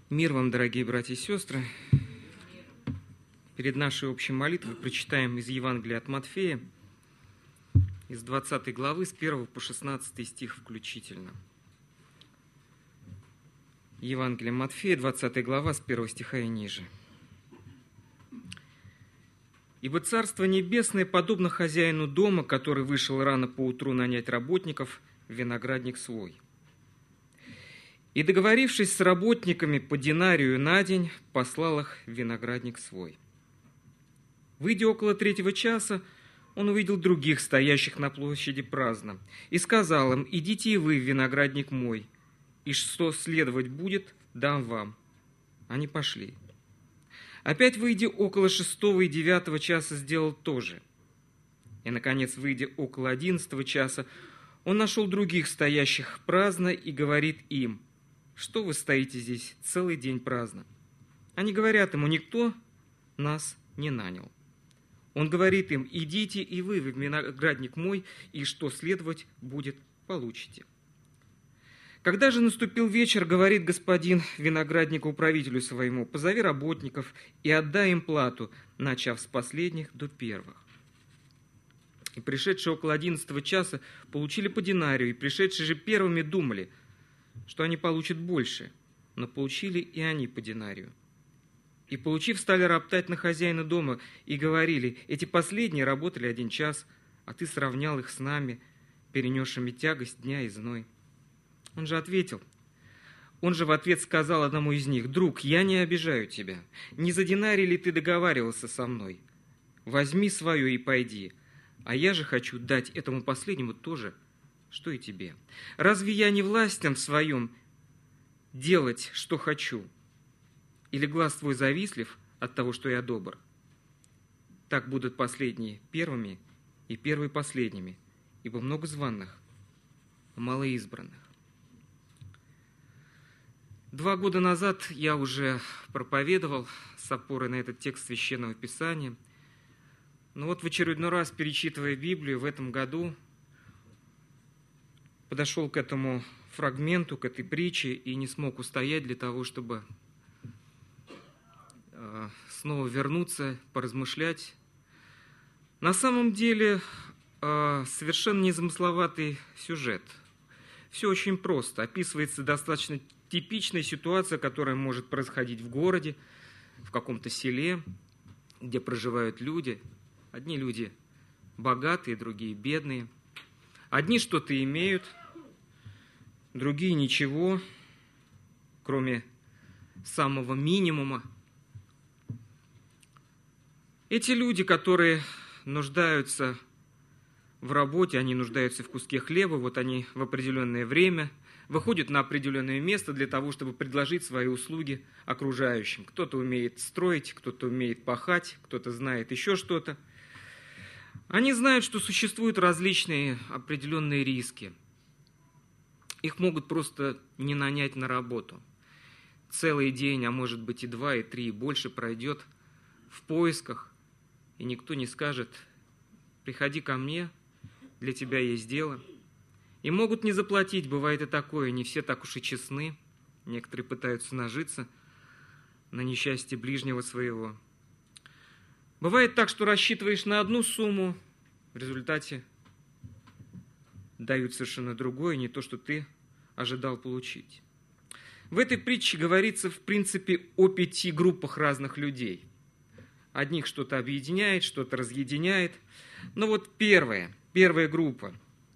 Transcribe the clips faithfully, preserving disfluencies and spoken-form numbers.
Мир вам, дорогие братья и сестры. Перед нашей общей молитвой прочитаем из Евангелия от Матфея, из двадцатой главы, с первого по шестнадцатый стих включительно. Евангелие Матфея, двадцатая глава, с первого стиха и ниже. «Ибо Царство Небесное подобно хозяину дома, который вышел рано поутру нанять работников в виноградник свой. И, договорившись с работниками по динарию на день, послал их в виноградник свой. Выйдя около третьего часа, он увидел других, стоящих на площади праздно, и сказал им: идите и вы в виноградник мой, и что следовать будет, дам вам. Они пошли. Опять, выйдя около шестого и девятого часа, сделал то же. И, наконец, выйдя около одиннадцатого часа, он нашел других, стоящих праздно, и говорит им: что вы стоите здесь целый день праздно? Они говорят ему: никто нас не нанял. Он говорит им: идите и вы в виноградник мой, и что следовать будет, получите. Когда же наступил вечер, говорит господин винограднику управителю своему: позови работников и отдай им плату, начав с последних до первых. И пришедшие около одиннадцатого часа получили по динарию, и пришедшие же первыми думали, что они получат больше, но получили и они по динарию. И, получив, стали роптать на хозяина дома и говорили: эти последние работали один час, а ты сравнял их с нами, перенесшими тягость дня и зной. Он же ответил, он же в ответ сказал одному из них: друг, я не обижаю тебя, не за динарий ли ты договаривался со мной? Возьми свое и пойди, а я же хочу дать этому последнему то же, что и тебе. Разве я не властен в своем делать, что хочу? Или глаз твой завистлив от того, что я добр? Так будут последние первыми и первые последними, ибо много званых, а мало избранных». Два года назад я уже проповедовал с опорой на этот текст Священного Писания. Но вот в очередной раз, перечитывая Библию, в этом году подошел к этому фрагменту, к этой притче и не смог устоять для того, чтобы снова вернуться, поразмышлять. На самом деле совершенно незамысловатый сюжет. Все очень просто. Описывается достаточно типичная ситуация, которая может происходить в городе, в каком-то селе, где проживают люди. Одни люди богатые, другие бедные. Одни что-то имеют, другие ничего, кроме самого минимума. Эти люди, которые нуждаются в работе, они нуждаются в куске хлеба, вот они в определенное время выходят на определенное место для того, чтобы предложить свои услуги окружающим. Кто-то умеет строить, кто-то умеет пахать, кто-то знает еще что-то. Они знают, что существуют различные определенные риски. Их могут просто не нанять на работу. Целый день, а может быть и два, и три, и больше пройдет в поисках, и никто не скажет: приходи ко мне, для тебя есть дело. И могут не заплатить, бывает и такое, не все так уж и честны. Некоторые пытаются нажиться на несчастье ближнего своего. Бывает так, что рассчитываешь на одну сумму, в результате дают совершенно другое, не то, что ты ожидал получить. В этой притче говорится, в принципе, о пяти группах разных людей. Одних что-то объединяет, что-то разъединяет. Но вот первая, первая группа.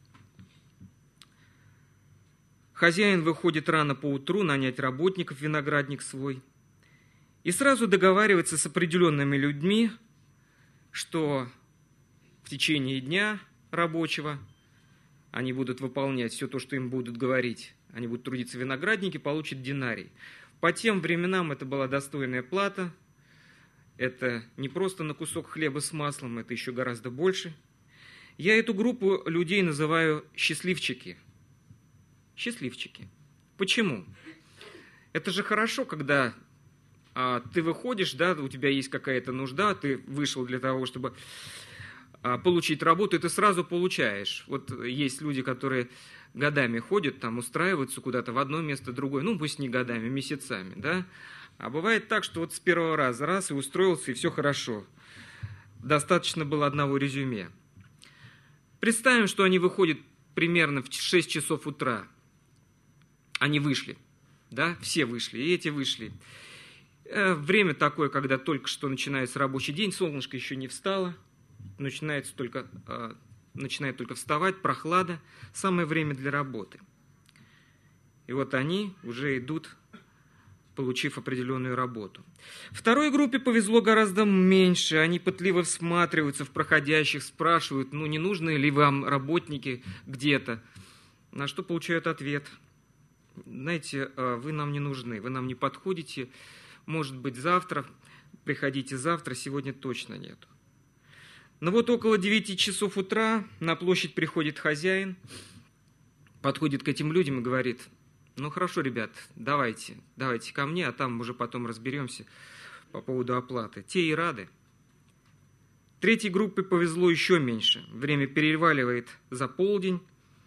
Хозяин выходит рано поутру нанять работников в виноградник свой и сразу договаривается с определенными людьми, что в течение дня рабочего они будут выполнять все то, что им будут говорить. Они будут трудиться в винограднике, получат динарий. По тем временам это была достойная плата. Это не просто на кусок хлеба с маслом, это еще гораздо больше. Я эту группу людей называю счастливчики. Счастливчики. Почему? Это же хорошо, когда а, ты выходишь, да, у тебя есть какая-то нужда, ты вышел для того, чтобы получить работу, и ты сразу получаешь. Вот есть люди, которые годами ходят, там устраиваются куда-то в одно место, в другое, ну пусть не годами, месяцами, да. А бывает так, что вот с первого раза раз и устроился, и все хорошо. Достаточно было одного резюме. Представим, что они выходят примерно в шесть часов утра. Они вышли, да, все вышли, и эти вышли. Время такое, когда только что начинается рабочий день, солнышко еще не встало, начинается только, э, начинает только вставать, прохлада, самое время для работы. И вот они уже идут, получив определенную работу. Второй группе повезло гораздо меньше, они пытливо всматриваются в проходящих, спрашивают, ну не нужны ли вам работники где-то, на что получают ответ. Знаете, вы нам не нужны, вы нам не подходите, может быть завтра, приходите завтра, сегодня точно нет. Но вот около девяти часов утра на площадь приходит хозяин, подходит к этим людям и говорит, ну хорошо, ребят, давайте, давайте ко мне, а там уже потом разберемся по поводу оплаты. Те и рады. Третьей группе повезло еще меньше. Время переваливает за полдень.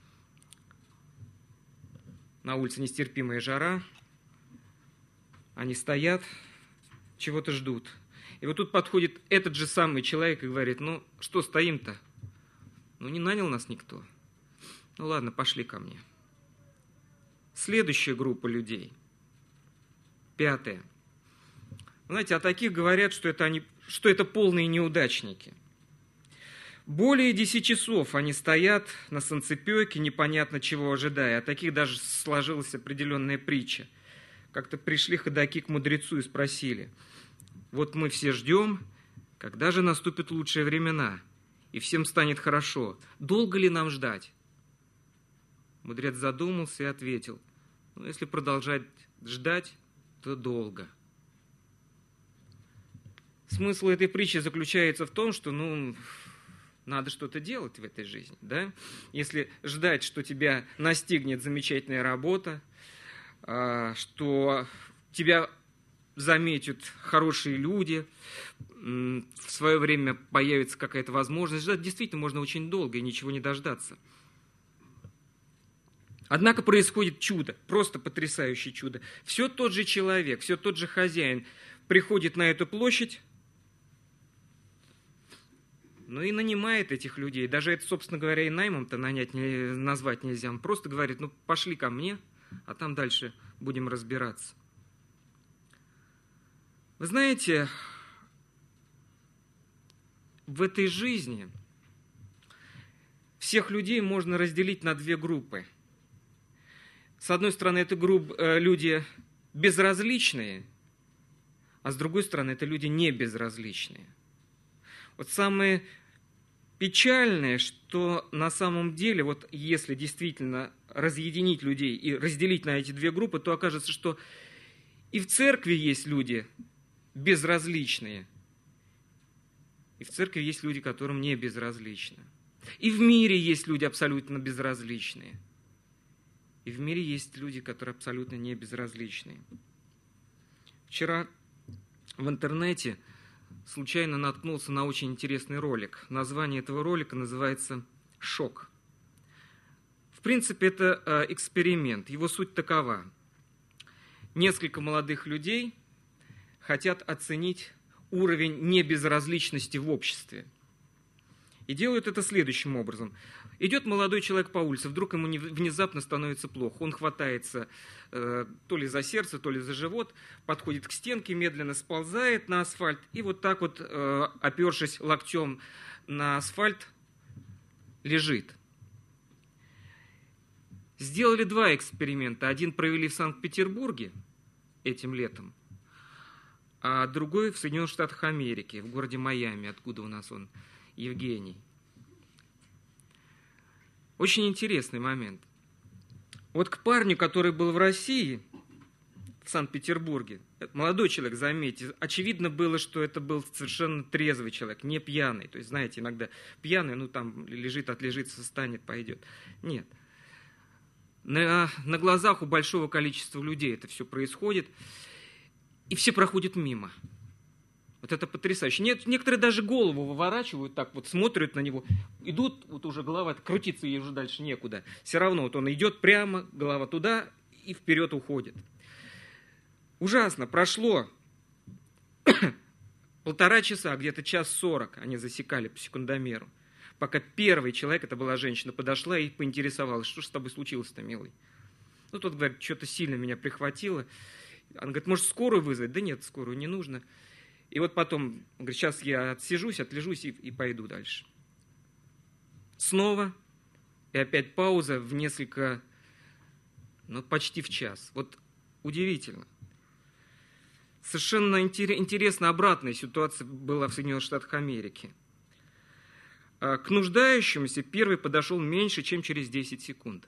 На улице нестерпимая жара. Они стоят, чего-то ждут. И вот тут подходит этот же самый человек и говорит, ну что стоим-то? Ну не нанял нас никто. Ну ладно, пошли ко мне. Следующая группа людей. Пятая. Знаете, о таких говорят, что это, они, что это полные неудачники. Более десяти часов они стоят на санцепёке, непонятно чего ожидая. О таких даже сложилась определенная притча. Как-то пришли ходаки к мудрецу и спросили, вот мы все ждем, когда же наступят лучшие времена, и всем станет хорошо. Долго ли нам ждать? Мудрец задумался и ответил, ну, если продолжать ждать, то долго. Смысл этой притчи заключается в том, что, ну, надо что-то делать в этой жизни, да? Если ждать, что тебя настигнет замечательная работа, что тебя заметят хорошие люди, в свое время появится какая-то возможность, ждать действительно можно очень долго и ничего не дождаться. Однако происходит чудо, просто потрясающее чудо. Все тот же человек, все тот же хозяин приходит на эту площадь, ну и нанимает этих людей. Даже это, собственно говоря, и наймом-то нанять, не, назвать нельзя. Он просто говорит, ну пошли ко мне, а там дальше будем разбираться. Вы знаете, в этой жизни всех людей можно разделить на две группы. С одной стороны, это групп, э, люди безразличные, а с другой стороны, это люди не безразличные. Вот самое печальное, что на самом деле, вот если действительно разъединить людей и разделить на эти две группы, то окажется, что и в церкви есть люди безразличные, и в церкви есть люди, которым не безразлично. И в мире есть люди абсолютно безразличные. И в мире есть люди, которые абсолютно не безразличные. Вчера в интернете случайно наткнулся на очень интересный ролик. Название этого ролика называется «Шок». В принципе, это эксперимент. Его суть такова. Несколько молодых людей хотят оценить уровень небезразличности в обществе. И делают это следующим образом. Идет молодой человек по улице, вдруг ему внезапно становится плохо. Он хватается э, то ли за сердце, то ли за живот, подходит к стенке, медленно сползает на асфальт и вот так вот, э, опершись локтем на асфальт, лежит. Сделали два эксперимента. Один провели в Санкт-Петербурге этим летом, а другой в Соединенных Штатах Америки, в городе Майами, откуда у нас он, Евгений. Очень интересный момент. Вот к парню, который был в России, в Санкт-Петербурге, молодой человек, заметьте, очевидно было, что это был совершенно трезвый человек, не пьяный. То есть, знаете, иногда пьяный, ну там лежит, отлежится, встанет, пойдет. Нет. На, на глазах у большого количества людей это все происходит, и все проходят мимо. Вот это потрясающе. Нет, некоторые даже голову выворачивают, так вот смотрят на него, идут, вот уже голова крутится, ей уже дальше некуда. Все равно вот он идет прямо, голова туда и вперед уходит. Ужасно. Прошло полтора часа, где-то час сорок они засекали по секундомеру, пока первый человек, это была женщина, подошла и поинтересовалась, что же с тобой случилось-то, милый. Ну, тот говорит, что-то сильно меня прихватило. Она говорит, может, скорую вызвать? Да нет, скорую не нужно. И вот потом, он говорит, сейчас я отсижусь, отлежусь и, и пойду дальше. Снова, и опять пауза в несколько, ну, почти в час. Вот удивительно. Совершенно интересная обратная ситуация была в Соединенных Штатах Америки. К нуждающемуся первый подошел меньше, чем через десять секунд.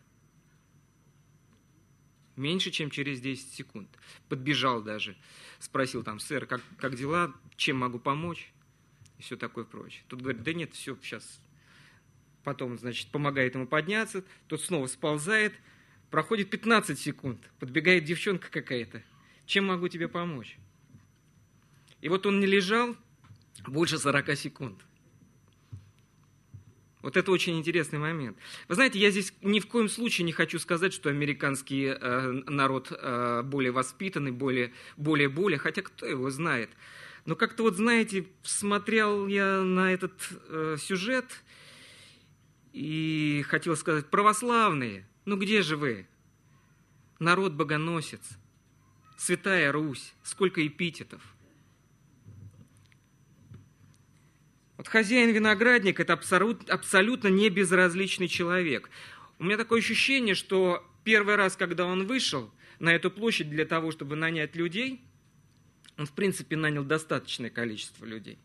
Меньше, чем через десять секунд. Подбежал даже, спросил там, сэр, как, как дела, чем могу помочь? И все такое прочее. Тут говорит, да нет, все, сейчас. Потом, значит, помогает ему подняться, тот снова сползает, проходит пятнадцать секунд, подбегает девчонка какая-то, чем могу тебе помочь? И вот он не лежал больше сорока секунд. Вот это очень интересный момент. Вы знаете, я здесь ни в коем случае не хочу сказать, что американский э, народ э, более воспитанный, более, более, более, хотя кто его знает. Но как-то вот, знаете, смотрел я на этот э, сюжет и хотел сказать, православные, ну где же вы? Народ богоносец, Святая Русь, сколько эпитетов. Вот хозяин виноградника – это абсолют, абсолютно не безразличный человек. У меня такое ощущение, что первый раз, когда он вышел на эту площадь для того, чтобы нанять людей, он, в принципе, нанял достаточное количество людей.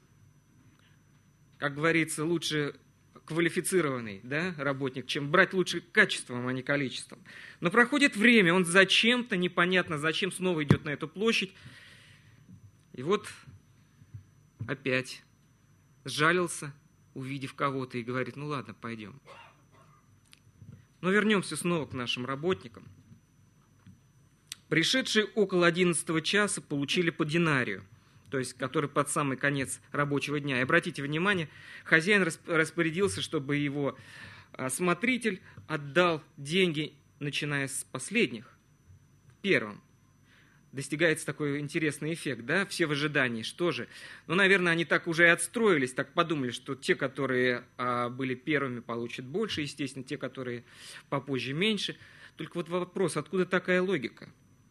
Как говорится, лучше квалифицированный, да, работник, чем брать лучше качеством, а не количеством. Но проходит время, он зачем-то, непонятно зачем, снова идет на эту площадь. И вот опять сжалился, увидев кого-то, и говорит, ну ладно, пойдем. Но вернемся снова к нашим работникам. Пришедшие около одиннадцатого часа получили по динарию, то есть который под самый конец рабочего дня. И обратите внимание, хозяин распорядился, чтобы его смотритель отдал деньги, начиная с последних, первым. Достигается такой интересный эффект, да, все в ожидании, что же. Ну, наверное, они так уже и отстроились, так подумали, что те, которые а, были первыми, получат больше, естественно, те, которые попозже, меньше. Только вот вопрос, откуда такая логика?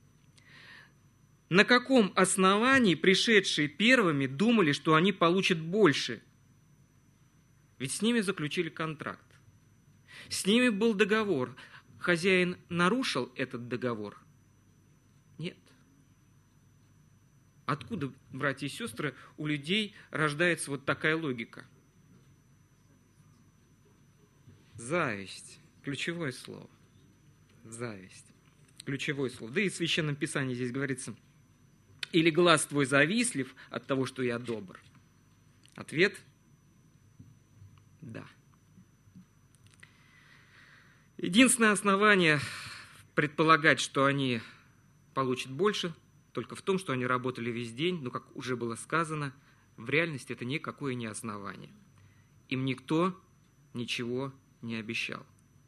На каком основании пришедшие первыми думали, что они получат больше? Ведь с ними заключили контракт. С ними был договор. Хозяин нарушил этот договор? Нет. Откуда, братья и сестры, у людей рождается вот такая логика? Зависть. Ключевое слово. Зависть. Ключевое слово. Да и в Священном Писании здесь говорится, или глаз твой завистлив от того, что я добр? Ответ – да. Единственное основание предполагать, что они получат больше – только в том, что они работали весь день, но, как уже было сказано, в реальности это никакое не основание. Им никто ничего не обещал.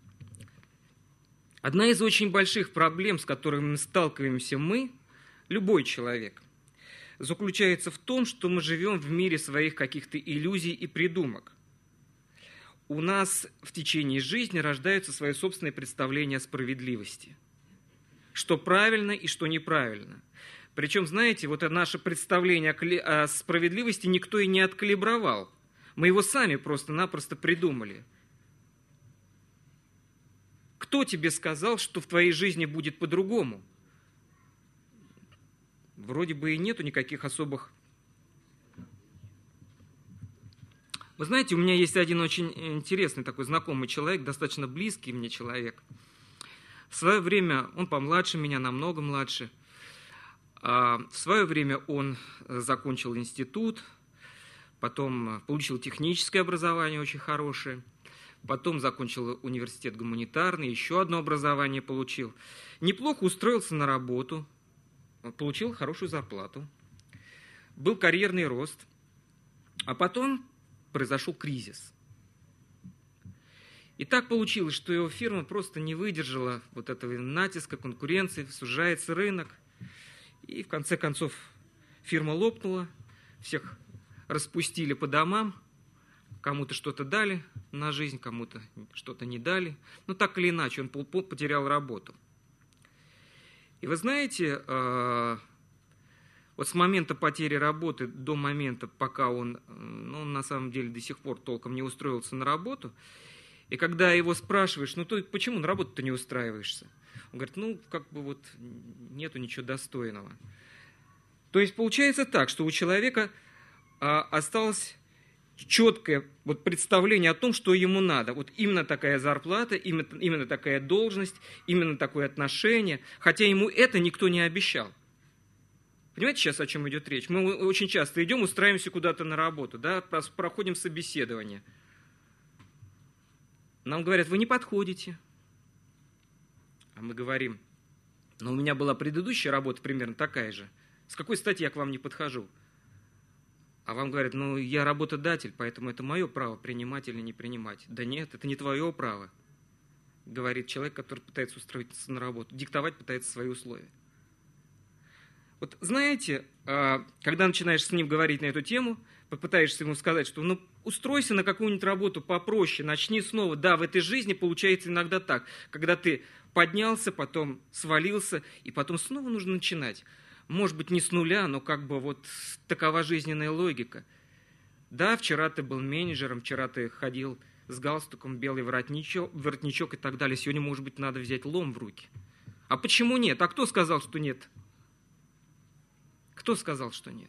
Одна из очень больших проблем, с которыми сталкиваемся мы, любой человек, заключается в том, что мы живем в мире своих каких-то иллюзий и придумок. У нас в течение жизни рождаются свои собственные представления о справедливости. Что правильно и что неправильно. Причем, знаете, вот наше представление о справедливости никто и не откалибровал. Мы его сами просто-напросто придумали. Кто тебе сказал, что в твоей жизни будет по-другому? Вроде бы и нету никаких особых... Вы знаете, у меня есть один очень интересный такой знакомый человек, достаточно близкий мне человек. В свое время, он помладше меня, намного младше. В свое время он закончил институт, потом получил техническое образование очень хорошее, потом закончил университет гуманитарный, еще одно образование получил. Неплохо устроился на работу, получил хорошую зарплату. был карьерный рост, а потом произошел кризис. И так получилось, что его фирма просто не выдержала вот этого натиска, конкуренции, сужается рынок. И в конце концов фирма лопнула, всех распустили по домам, кому-то что-то дали на жизнь, кому-то что-то не дали. Но так или иначе он потерял работу. И вы знаете, вот с момента потери работы до момента, пока он, ну, на самом деле до сих пор толком не устроился на работу, и когда его спрашиваешь, ну, то почему на работу-то не устраиваешься? Он говорит, ну, как бы вот нету ничего достойного. То есть получается так, что у человека а, осталось четкое вот представление о том, что ему надо. Вот именно такая зарплата, именно, именно такая должность, именно такое отношение, хотя ему это никто не обещал. Понимаете сейчас, о чем идет речь? Мы очень часто идем, устраиваемся куда-то на работу, да, проходим собеседование. Нам говорят, вы не подходите. А мы говорим, но у меня была предыдущая работа примерно такая же. С какой стати я к вам не подхожу? А вам говорят, ну я работодатель, поэтому это мое право принимать или не принимать. Да нет, это не твое право, говорит человек, который пытается устроиться на работу, диктовать пытается свои условия. Вот знаете, когда начинаешь с ним говорить на эту тему, попытаешься ему сказать, что ну устройся на какую-нибудь работу попроще, начни снова. Да, в этой жизни получается иногда так, когда ты поднялся, потом свалился, и потом снова нужно начинать. Может быть, не с нуля, но как бы вот такова жизненная логика. Да, вчера ты был менеджером, вчера ты ходил с галстуком, белый воротничок, воротничок и так далее. Сегодня, может быть, надо взять лом в руки. А почему нет? А кто сказал, что нет? Кто сказал, что нет?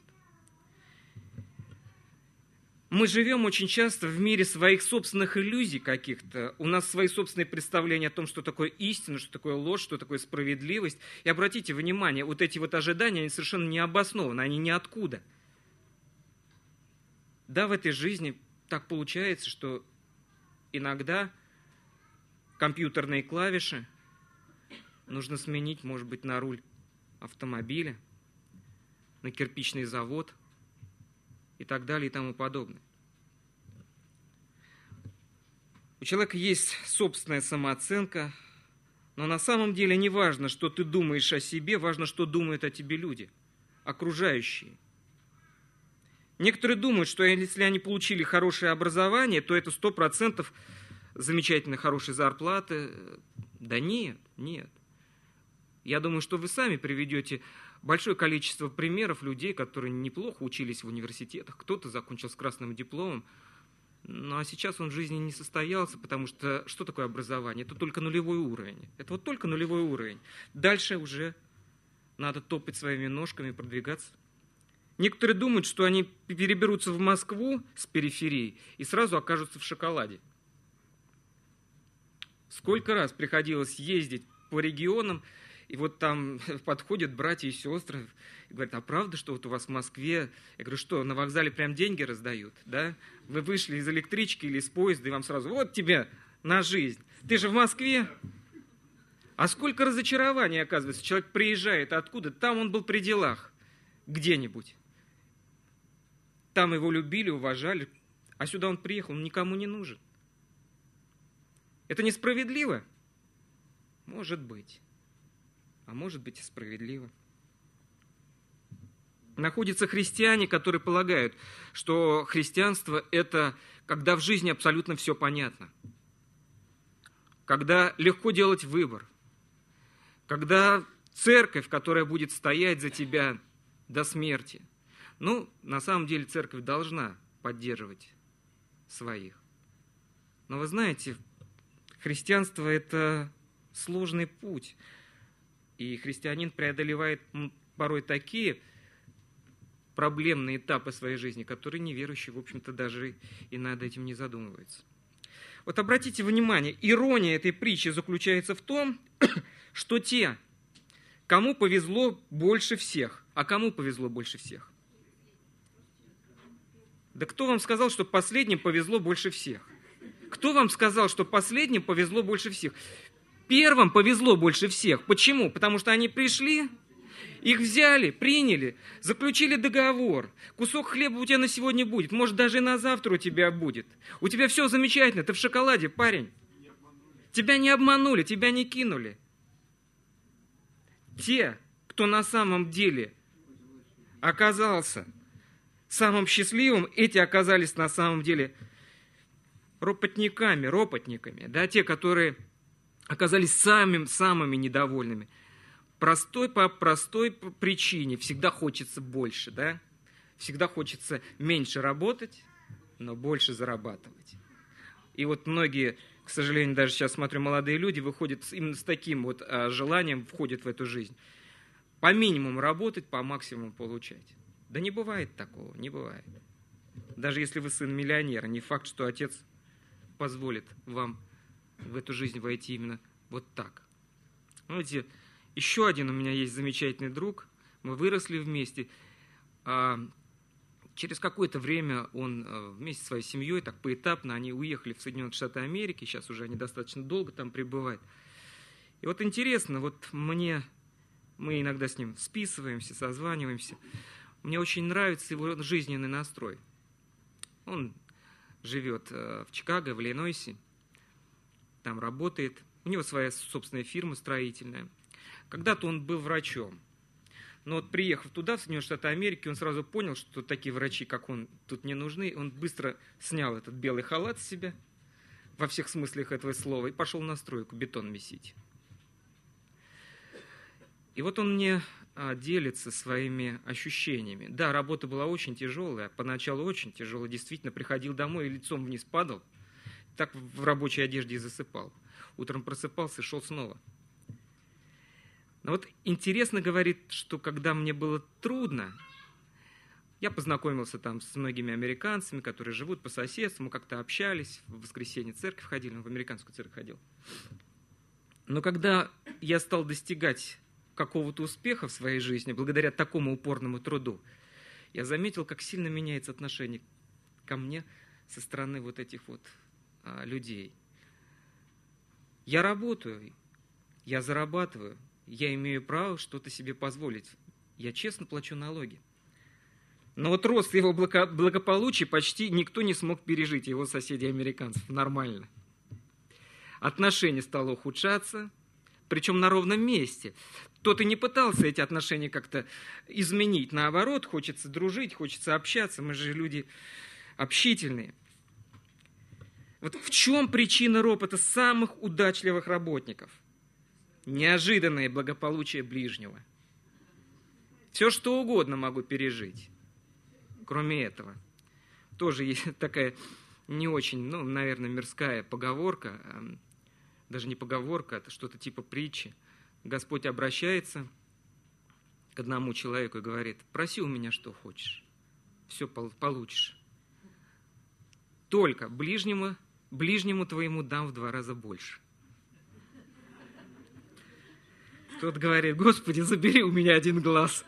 Мы живем очень часто в мире своих собственных иллюзий каких-то. У нас свои собственные представления о том, что такое истина, что такое ложь, что такое справедливость. И обратите внимание, вот эти вот ожидания, они совершенно не обоснованы, они ниоткуда. Да, в этой жизни так получается, что иногда компьютерные клавиши нужно сменить, может быть, на руль автомобиля, на кирпичный завод и так далее и тому подобное. У человека есть собственная самооценка, но на самом деле не важно, что ты думаешь о себе, важно, что думают о тебе люди, окружающие. Некоторые думают, что если они получили хорошее образование, то это сто процентов замечательно хорошие зарплаты. Да нет, нет. Я думаю, что вы сами приведете большое количество примеров людей, которые неплохо учились в университетах, кто-то закончил с красным дипломом, ну а сейчас он в жизни не состоялся, потому что что такое образование? Это только нулевой уровень. Это вот только нулевой уровень. Дальше уже надо топать своими ножками, продвигаться. Некоторые думают, что они переберутся в Москву с периферии и сразу окажутся в шоколаде. Сколько раз приходилось ездить по регионам, и вот там подходят братья и сестры и говорят, а правда, что вот у вас в Москве, я говорю, что, на вокзале прям деньги раздают, да? Вы вышли из электрички или из поезда, и вам сразу, вот тебе на жизнь. Ты же в Москве. А сколько разочарований, оказывается, человек приезжает откуда? Там он был при делах, где-нибудь. Там его любили, уважали, а сюда он приехал, он никому не нужен. Это несправедливо? Может быть. А может быть и справедливо. Находятся христиане, которые полагают, что христианство – это когда в жизни абсолютно все понятно. Когда легко делать выбор. Когда церковь, которая будет стоять за тебя до смерти. Ну, на самом деле церковь должна поддерживать своих. Но вы знаете, христианство – это сложный путь. И христианин преодолевает порой такие проблемные этапы своей жизни, которые неверующие, в общем-то, даже и над этим не задумываются. Вот обратите внимание, ирония этой притчи заключается в том, что те, кому повезло больше всех, а кому повезло больше всех? Да кто вам сказал, что последним повезло больше всех? Кто вам сказал, что последним повезло больше всех? Первым повезло больше всех. Почему? Потому что они пришли, Их взяли, приняли, заключили договор. Кусок хлеба у тебя на сегодня будет, может, даже и на завтра у тебя будет. У тебя все замечательно, ты в шоколаде, парень. Тебя не обманули, тебя не кинули. Те, кто на самом деле оказался самым счастливым, эти оказались на самом деле ропотниками, ропотниками, да, те, которые оказались самыми, самыми недовольными. Простой, по простой причине всегда хочется больше, да? Всегда хочется меньше работать, но больше зарабатывать. И вот многие, к сожалению, даже сейчас смотрю, молодые люди выходят именно с таким вот а, желанием, входят в эту жизнь. По минимуму работать, по максимуму получать. Да не бывает такого, не бывает. Даже если вы сын миллионера, не факт, что отец позволит вам в эту жизнь войти именно вот так. Знаете, еще один у меня есть замечательный друг, мы выросли вместе. А через какое-то время он вместе со своей семьей, так поэтапно, они уехали в Соединенные Штаты Америки, сейчас уже они достаточно долго там пребывают. И вот интересно, вот мне, мы иногда с ним списываемся, созваниваемся, мне очень нравится его жизненный настрой. Он живет в Чикаго, в Иллинойсе, там работает, у него своя собственная фирма строительная. Когда-то он был врачом, но вот приехав туда, в Соединенные Штаты Америки, он сразу понял, что такие врачи, как он, тут не нужны. Он быстро снял этот белый халат с себя, во всех смыслах этого слова, и пошел на стройку бетон месить. И вот он мне а, делится своими ощущениями. Да, работа была очень тяжелая, поначалу очень тяжелая, действительно, приходил домой и лицом вниз падал, так в рабочей одежде и засыпал. Утром просыпался и шел снова. Но вот интересно, говорит, что когда мне было трудно, я познакомился там с многими американцами, которые живут по соседству, мы как-то общались, в воскресенье в церковь ходили, в американскую церковь ходил. Но когда я стал достигать какого-то успеха в своей жизни, благодаря такому упорному труду, я заметил, как сильно меняется отношение ко мне со стороны вот этих вот а, людей. Я работаю, я зарабатываю, я имею право что-то себе позволить. Я честно плачу налоги. Но вот рост его благополучия почти никто не смог пережить, его соседей-американцев, нормально. Отношение стало ухудшаться, причем на ровном месте. Кто-то не пытался эти отношения как-то изменить. Наоборот, хочется дружить, хочется общаться. Мы же люди общительные. Вот в чем причина ропота самых удачливых работников? Неожиданное благополучие ближнего. Все, что угодно могу пережить. Кроме этого. Тоже есть такая не очень, ну, наверное, мирская поговорка. Даже не поговорка, это что-то типа притчи. Господь обращается к одному человеку и говорит: проси у меня, что хочешь. Все получишь. Только ближнему, ближнему твоему дам в два раза больше. Тот говорит: Господи, забери у меня один глаз.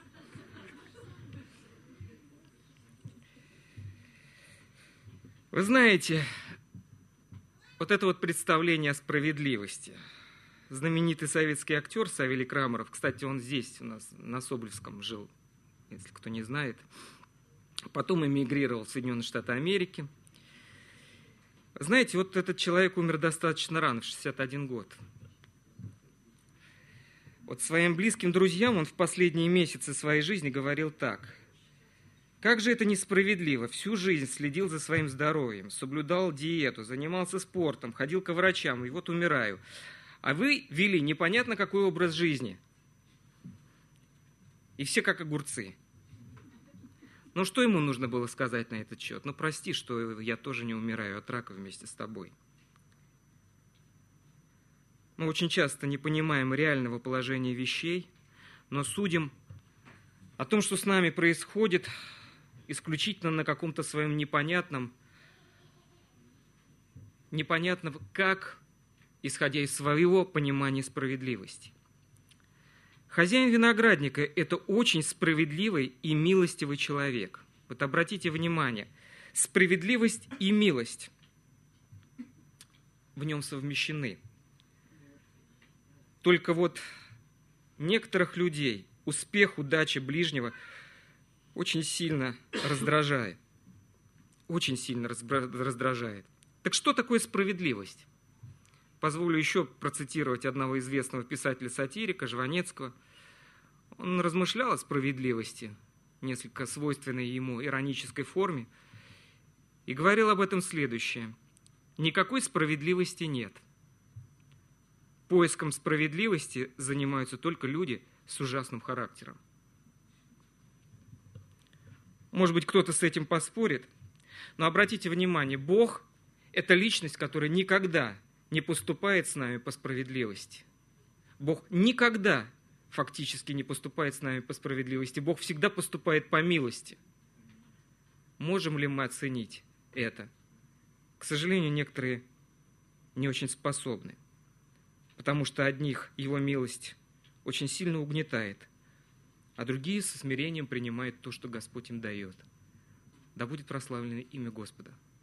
Вы знаете, вот это вот представление о справедливости. Знаменитый советский актер Савелий Крамаров, кстати, он здесь у нас на Соболевском жил, если кто не знает. Потом эмигрировал в Соединенные Штаты Америки. Знаете, вот этот человек умер достаточно рано, в шестьдесят один год. Вот своим близким друзьям он в последние месяцы своей жизни говорил так: как же это несправедливо, всю жизнь следил за своим здоровьем, соблюдал диету, занимался спортом, ходил к врачам, и вот умираю. А вы вели непонятно какой образ жизни. И все как огурцы. Ну что ему нужно было сказать на этот счет? Ну прости, что я тоже не умираю от рака вместе с тобой. Мы очень часто не понимаем реального положения вещей, но судим о том, что с нами происходит, исключительно на каком-то своем непонятном, непонятном, как, исходя из своего понимания справедливости. Хозяин виноградника – это очень справедливый и милостивый человек. Вот обратите внимание, справедливость и милость в нем совмещены. Только вот некоторых людей успех, удача ближнего очень сильно раздражает. Очень сильно раздражает. Так что такое справедливость? Позволю еще процитировать одного известного писателя-сатирика Жванецкого. Он размышлял о справедливости, несколько свойственной ему иронической форме, и говорил об этом следующее. Никакой справедливости нет. Поиском справедливости занимаются только люди с ужасным характером. Может быть, кто-то с этим поспорит, но обратите внимание, Бог – это личность, которая никогда не поступает с нами по справедливости. Бог никогда фактически не поступает с нами по справедливости. Бог всегда поступает по милости. Можем ли мы оценить это? К сожалению, некоторые не очень способны, потому что одних Его милость очень сильно угнетает, а другие со смирением принимают то, что Господь им дает. Да будет прославлено имя Господа.